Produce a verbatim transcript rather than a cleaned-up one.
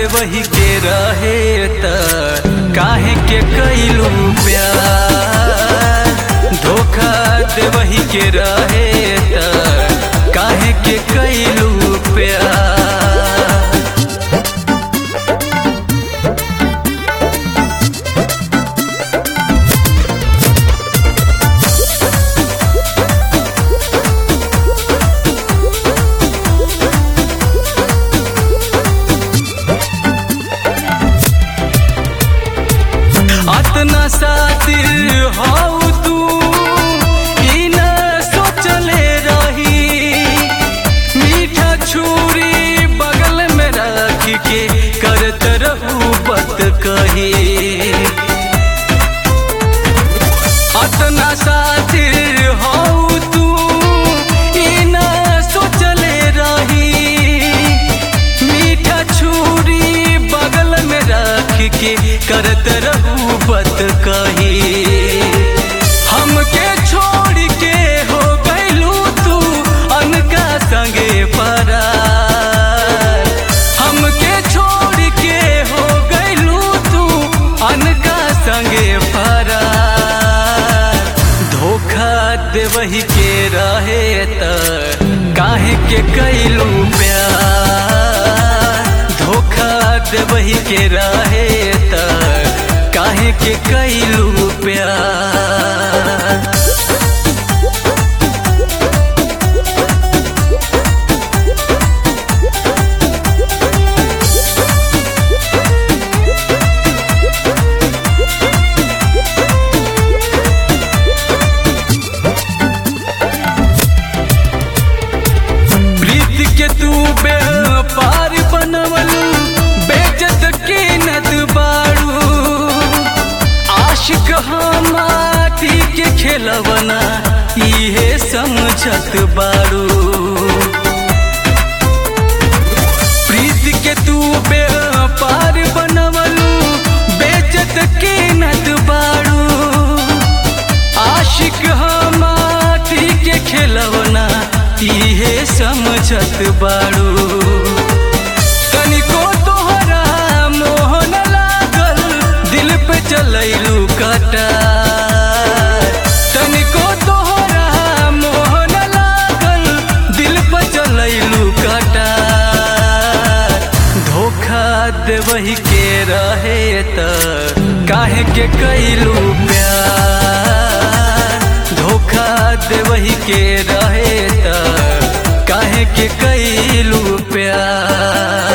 देवही के रहे त काहे के कैलू प्यार। धोखा देवही के रहे त काहे के कैलू प्यार। अतना सातिर हौ तू ई न सोचले रही। मीठा छुरी बगल में रख के करत रहू बत कही। अतना सातिर हौ तू ई न सोचले रही। मीठा छुरी बगल में रख के करत रहू बत कही। हमके छोड़ के हो गइलू तू अनका संगे फरार। हमके छोड़ के हो गइलू तू अनका संगे फरार। धोखा देवही के रहे त काहे के कैलू प्यार। धोखा देवही के रहे त काहे के कैलू प्यार। प्रीत के तू व्यापार बनवल बेइज्जत के नद बाड़ू। आशिक हमारी के खेलवना इहे समझत बाड़ू। प्रीत के तू व्यापार बनवलू बेइज्जत के नद बाड़ू। आशिक हमारी के खेलवना इहे समझत बाड़ू। तनिको तोहरा मोहन लागल दिल पे चलैलू कटार। तनिको तोहरा मोहन लागल दिल पे चलैलू कटार। धोखा देवही के रहे त काहे के कैलू प्यार। धोखा देवही के रहे त काहे के कैलू प्यार।